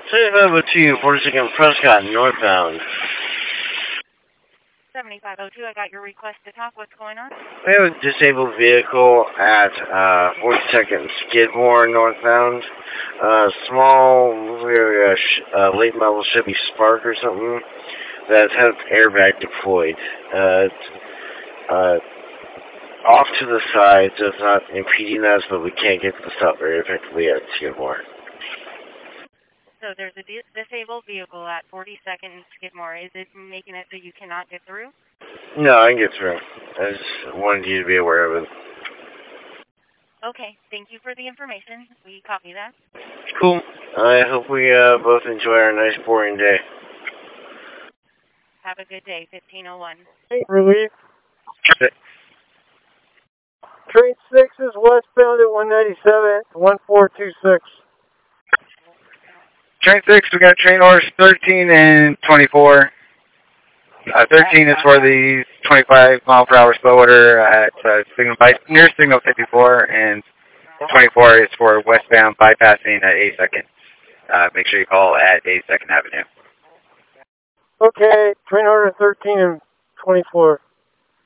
7502, 42nd Prescott, northbound. 7502, I got your request to talk. What's going on? We have a disabled vehicle at 42nd Skidmore, northbound. Small, late model Chevy Spark or something that has airbag deployed. It's off to the side, so it's not impeding us, but we can't get to the stop very effectively at Skidmore. So there's a disabled vehicle at 42nd and Skidmore. Is it making it so you cannot get through? No, I can get through. I just wanted you to be aware of it. Okay, thank you for the information. We copy that. Cool. I hope we both enjoy our nice boring day. Have a good day, 1501. Relief. Train 6 is westbound at 197, 1426. Train 6, we got train orders 13 and 24. 13 is for the 25 mile per hour slow order at near signal 54, and 24 is for westbound bypassing at 82nd. Make sure you call at 82nd Avenue. Okay, train order 13 and 24.